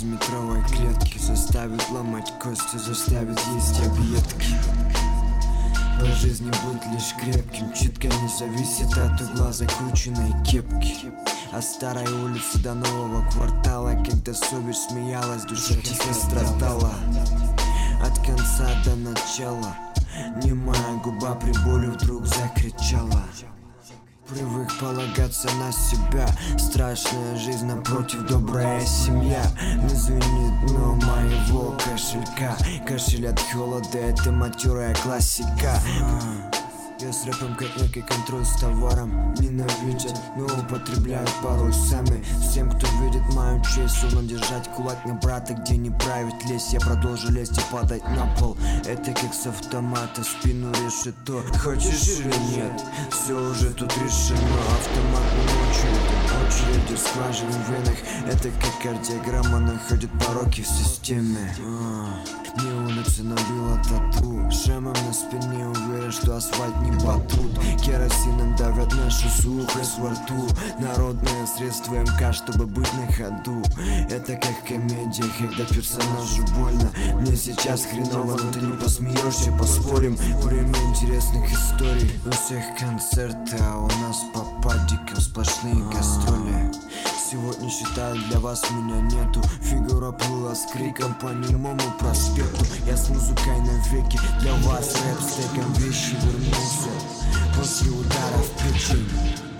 из метровой клетки заставит ломать кости, заставит есть объедки. По жизни быть лишь крепким чутко не зависит от угла закрученной кепки. От старой улицы до нового квартала, когда совесть смеялась, душа тихо страдала. От конца до начала немая губа при боли вдруг закричала. Привык полагаться на себя, страшная жизнь напротив, добрая семья. Не звенит дно моего кошелька, кашель от холода, это матерая классика. Я с рэпом как некий контроль с товаром. Ненавидят, но употребляют порой сами. Всем, кто видит мою честь, словно держать кулак на брата, где не правит лезть. Я продолжу лезть и падать на пол. Это как с автомата, спину решето. Хочешь или нет, все уже тут решено. Автомат на очереди скважин в венах. Это как кардиограмма находит пороки в системе. Мне улица набила тату, шрамом на спине, уверен, что асфальт не батут. Керосином давят нашу сухость во рту. Народное средство МК, чтобы быть на ходу. Это как комедия, когда персонажу больно. Мне сейчас хреново, но ты не посмеешься, поспорим. Время интересных историй, у всех концерты, а у нас по падикам сплошные гастроли. Сегодня считаю, для вас меня нету. Фигура плыла с криком по немому проспекту. Я с музыкой навеки, для вас рэп стеком вещи вернулся после удара в печень.